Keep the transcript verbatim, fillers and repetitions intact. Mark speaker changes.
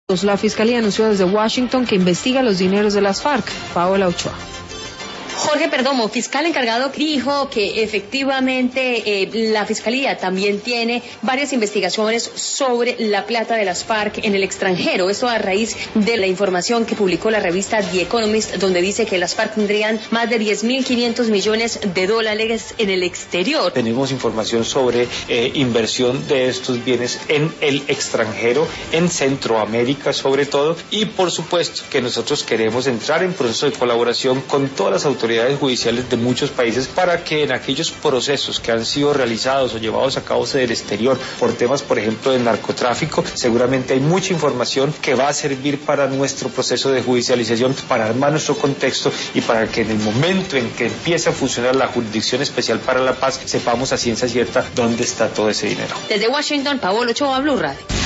Speaker 1: La Fiscalía anunció desde Washington que investiga los dineros de las FARC. Paola Ochoa.
Speaker 2: Jorge Perdomo, fiscal encargado, dijo que efectivamente eh, la Fiscalía también tiene varias investigaciones sobre la plata de las FARC en el extranjero. Esto a raíz de la información que publicó la revista The Economist, donde dice que las FARC tendrían más de diez mil quinientos millones de dólares en el exterior.
Speaker 3: Tenemos información sobre eh, inversión de estos bienes en el extranjero, en Centroamérica sobre todo, y por supuesto que nosotros queremos entrar en proceso de colaboración con todas las autoridades judiciales de muchos países para que en aquellos procesos que han sido realizados o llevados a cabo del exterior por temas, por ejemplo, de narcotráfico, seguramente hay mucha información que va a servir para nuestro proceso de judicialización, para armar nuestro contexto y para que en el momento en que empiece a funcionar la Jurisdicción Especial para la Paz sepamos a ciencia cierta dónde está todo ese dinero.
Speaker 2: Desde Washington, Paola Ochoa, Blue Radio.